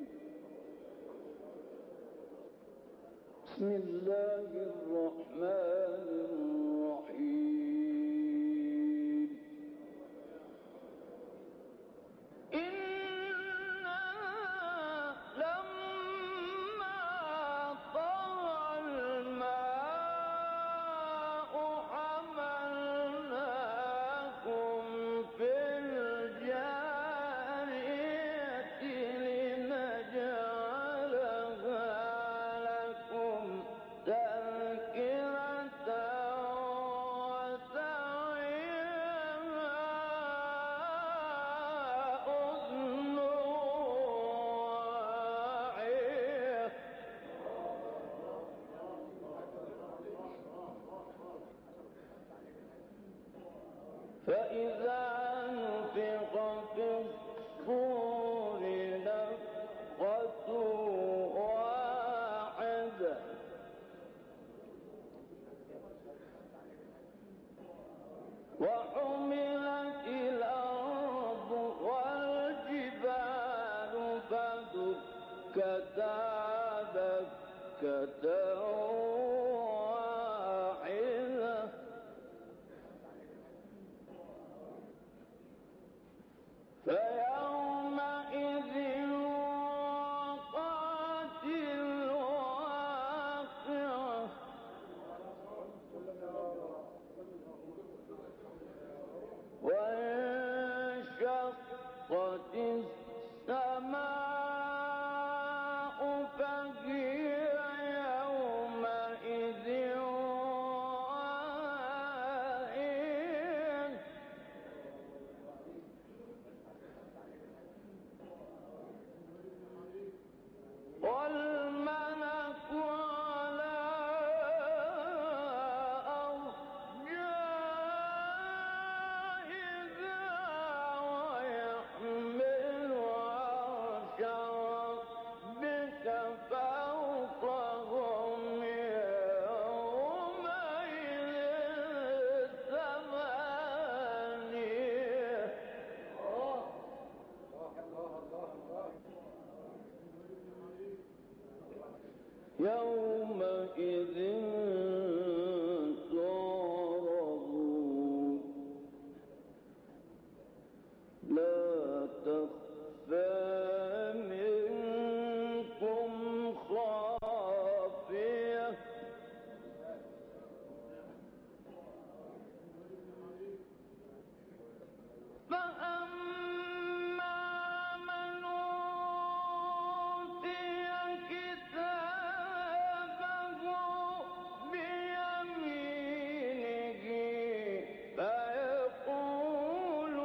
Speaker 20: بسم الله الرحمن الرحيم. فإذا نفخ في الصور نفخة واحدة وحملت الأرض والجبال فدكتا دكة فيومئذ وقعت الواقعة وانشقت السماء فهي يومئذ واهية والملك على أرجائها ويحمل عرش يومئذ تعرضون لا تخفى منكم خافية فأما من أوتي كتابه بيمينه فيقول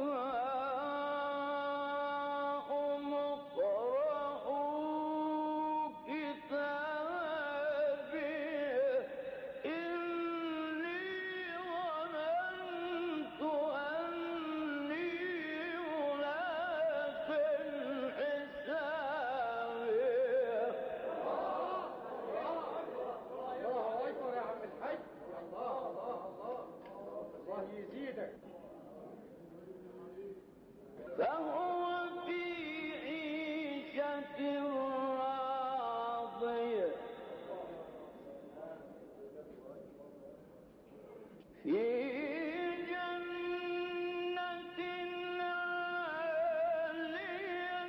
Speaker 20: هاؤم اقرءوا كتابي إني ظننت أني ملاق حسابي.
Speaker 10: الله أكبر يا عم الحاج. الله الله الله الله يزيدك.
Speaker 20: فهو في عيشة راضية في جنة عالية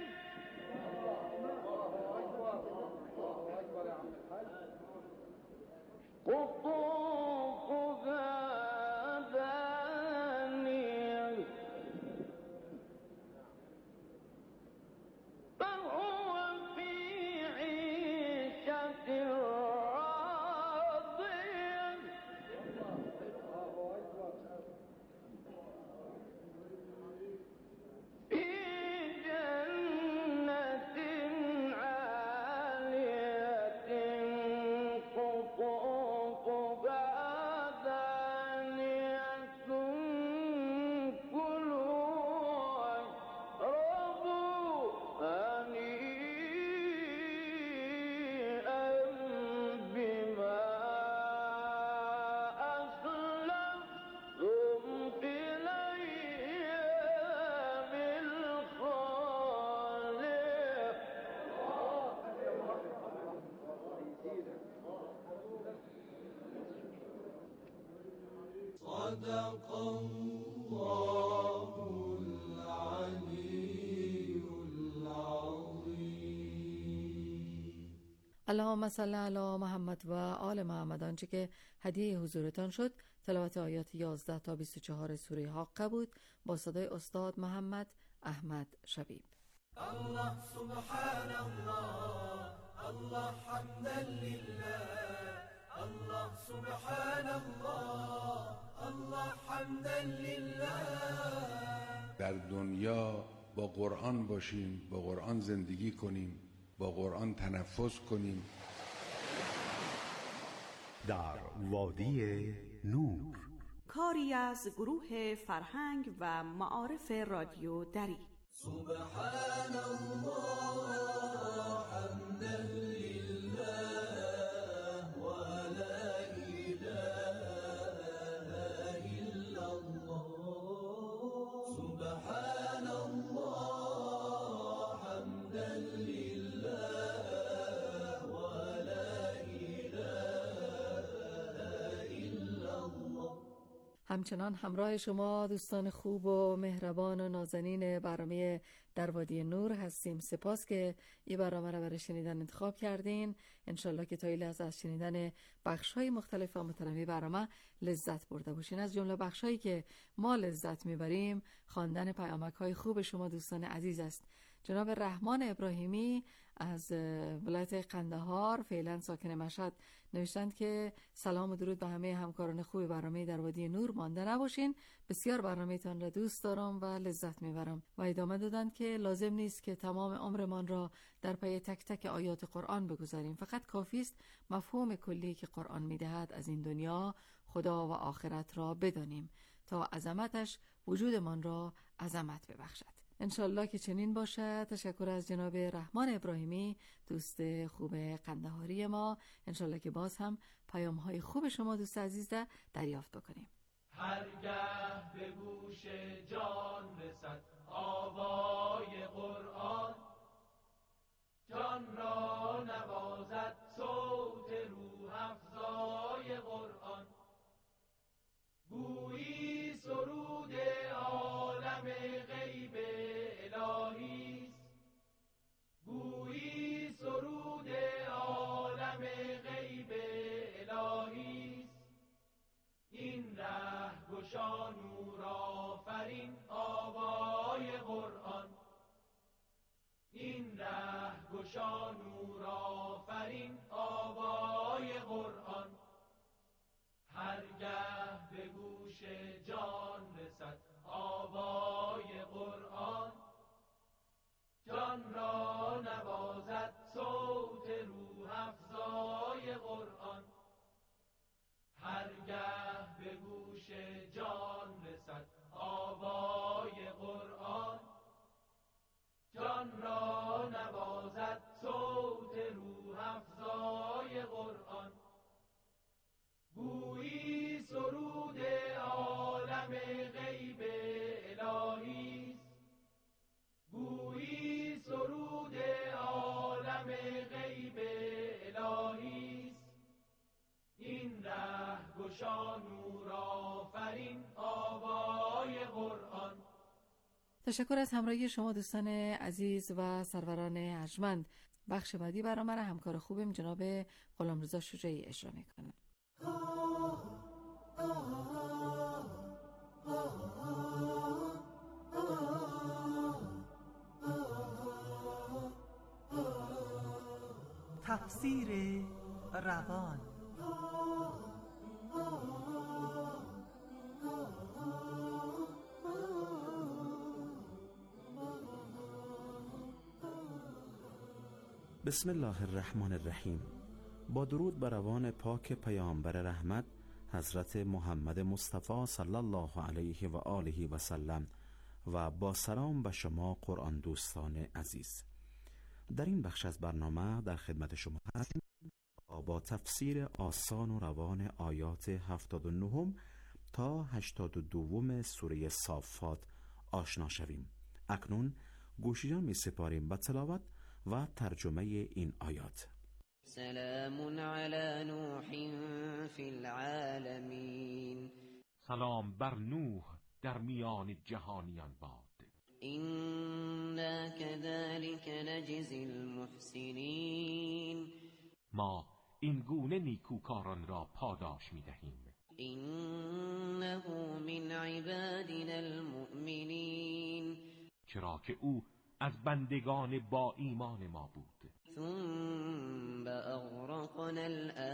Speaker 20: قطوفها دانية فهو في عيشة راضية في جنة عالية قطوفها دانية كلوا واشربوا هنيئا بما أسلفتم في الأيام الخالية.
Speaker 10: صدق الله العلي العظيم.
Speaker 14: اللهم صل علی محمد و آل محمد. آنچه که هدیه حضورتان شد تلاوت آیات یازده تا بیست و چهار سوره حاقه بود با صدای استاد محمد احمد شبیب.
Speaker 10: الله سبحان الله الله حمدا لله الله سبحان الله الله حمدا لله.
Speaker 13: در دنیا با قرآن باشیم، با قرآن زندگی کنیم، با قرآن تنفس کنیم.
Speaker 4: در وادی نور،
Speaker 15: کاری از گروه فرهنگ و معارف رادیو دری.
Speaker 10: سبحان الله حمدا لله ولا إله إلا الله. سبحان الله حمدا لله ولا إله إلا الله.
Speaker 14: همچنان همراه شما دوستان خوب و مهربان و نازنین برنامه در وادی نور هستیم. سپاس که این برنامه را برای شنیدن انتخاب کردین. انشالله که تا این لحظه از شنیدن بخش‌های مختلف و متنوع برنامه لذت برده باشین. از جمله بخش‌هایی که ما لذت میبریم خواندن پیامک‌های خوب شما دوستان عزیز است. جناب رحمان ابراهیمی از ولایت قندهار فعلا ساکن مشهد نوشتند که سلام و درود به همه همکاران خوب برنامه در وادی نور. مانده نباشین، بسیار برنامه‌تان را دوست دارم و لذت میبرم. و ادامه دادند که لازم نیست که تمام عمرمان را در پی تک تک آیات قرآن بگذاریم، فقط کافی است مفهوم کلی که قرآن میدهد از این دنیا، خدا و آخرت را بدانیم تا عظمتش وجودمان را عظمت ببخشد. انشالله که چنین باشد. تشکر از جناب رحمان ابراهیمی دوست خوب قندهاری ما. انشالله که باز هم پیام های خوب شما دوست عزیز را دریافت بکنیم.
Speaker 10: هرگه به گوش جان رسد آوای قرآن، جان را نوازد
Speaker 14: تشکر از همراهی شما دوستان عزیز و سروران ارجمند. بخش بعدی برنامه را همکار خوبم جناب غلامرضا شجاعی اجرا میکنه.
Speaker 21: تفسیر روان.
Speaker 16: بسم الله الرحمن الرحیم. با درود بر روان پاک پیامبر رحمت حضرت محمد مصطفی صلی الله علیه و آله و سلم و با سلام به شما قرآن دوستان عزیز. در این بخش از برنامه در خدمت شما هستیم با تفسیر آسان و روان آیات هفتاد و نه تا هشتاد و دو سوره صافات آشنا شویم. اکنون گوشیان می سپاریم به تلاوت و ترجمه این آیات.
Speaker 22: سلام علی نوح فی العالمین.
Speaker 19: سلام بر نوح در میان جهانیان باد.
Speaker 22: إنا كذلك نجزی المحسنین.
Speaker 19: ما این گونه نیکوکاران را پاداش می دهیم.
Speaker 22: إنه من عبادنا المؤمنین.
Speaker 19: چرا که او از بندگان با ایمان ما بود.
Speaker 22: ثم اغرقنا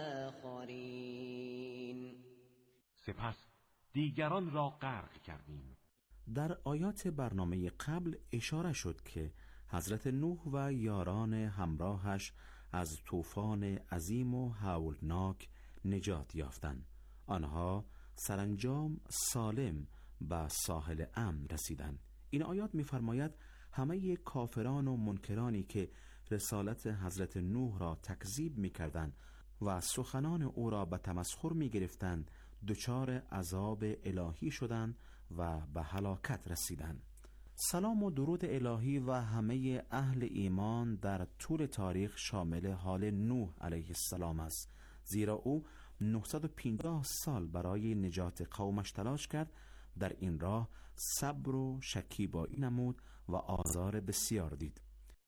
Speaker 22: الآخرین.
Speaker 19: سپس دیگران را غرق کردیم.
Speaker 16: در آیات برنامه قبل اشاره شد که حضرت نوح و یاران همراهش از طوفان عظیم و هولناک نجات یافتند. آنها سرانجام سالم به ساحل امن رسیدند. این آیات می‌فرماید همه کافران و منکرانی که رسالت حضرت نوح را تکذیب می‌کردند و سخنان او را به تمسخر می‌گرفتند دچار عذاب الهی شدند و به هلاکت رسیدند. سلام و درود الهی و همه اهل ایمان در طول تاریخ شامل حال نوح علیه السلام است، زیرا او نهصد و پنجاه سال برای نجات قومش تلاش کرد. در این راه صبر و شکیبایی نمود و آزار بسیار دید.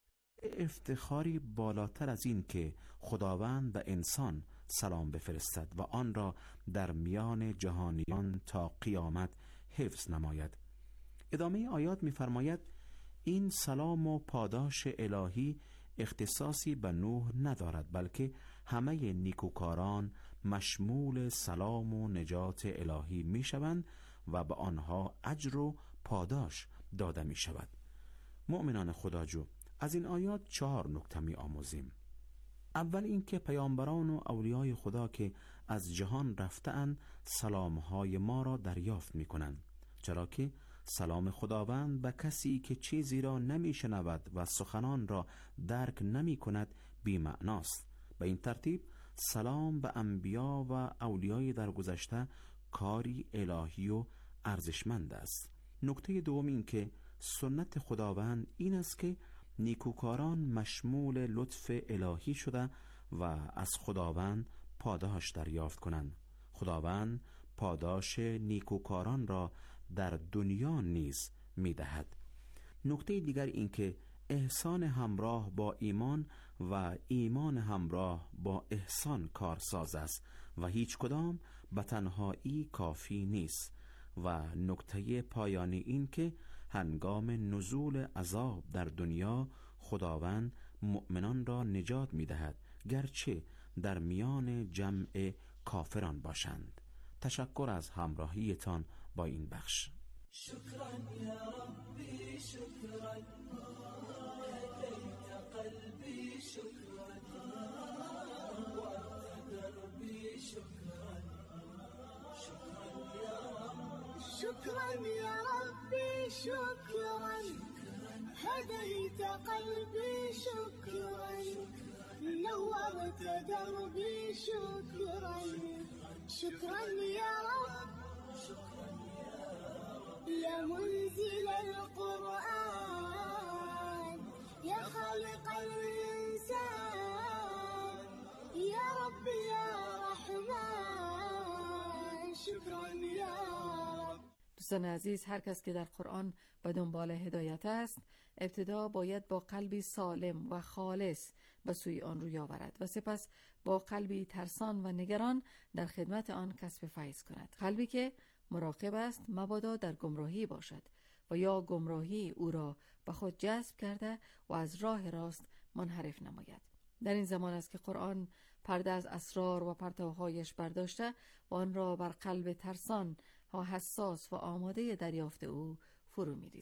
Speaker 16: افتخاری بالاتر از این که خداوند به انسان سلام بفرستد و آن را در میان جهانیان تا قیامت حفظ نماید. ادامه آیات می‌فرماید این سلام و پاداش الهی اختصاصی به نوح ندارد، بلکه همه نیکوکاران مشمول سلام و نجات الهی می‌شوند و به آنها اجر و پاداش داده می شود. مؤمنان خداجو، از این آیات چهار نکته می آموزیم. اول اینکه پیامبران و اولیای خدا که از جهان رفته‌اند سلامهای ما را دریافت می کنند، چرا که سلام خداوند به کسی که چیزی را نمی شنود و سخنان را درک نمی کند بی معناست. به این ترتیب سلام به انبیا و اولیای در گذشته کاری الهی و ارزشمند است. نکته دوم این که سنت خداوند این است که نیکوکاران مشمول لطف الهی شده و از خداوند پاداش دریافت کنند. خداوند پاداش نیکوکاران را در دنیا نیز می‌دهد. نکته دیگر این که احسان همراه با ایمان و ایمان همراه با احسان کارساز است و هیچ کدام به تنهایی کافی نیست. و نکته پایانی این که هنگام نزول عذاب در دنیا خداوند مؤمنان را نجات می دهد، گرچه در میان جمع کافران باشند. تشکر از همراهیتان با این بخش.
Speaker 23: شکرا یا ربی شکرا هدیت قلبی شکرا وعدت دربی شکرا شكرا يا ربي شكرا هديت قلبي شكرا نورت دربي شكرا شكرا يا رب يا منزل القرآن يا خالق الإنسان يا رب يا رحمن شكرا يا رب.
Speaker 14: دوستان عزیز، هر کس که در قرآن به دنبال هدایت است، ابتدا باید با قلبی سالم و خالص به سوی آن روی آورد و سپس با قلبی ترسان و نگران در خدمت آن کسب فیض کند. قلبی که مراقب است مبادا در گمراهی باشد و یا گمراهی او را به خود جذب کرده و از راه راست منحرف نماید. در این زمان است که قرآن پرده از اسرار و پرتوهایش برداشته و آن را بر قلب ترسان و حساس و آماده دریافت او فرو می‌ریزد.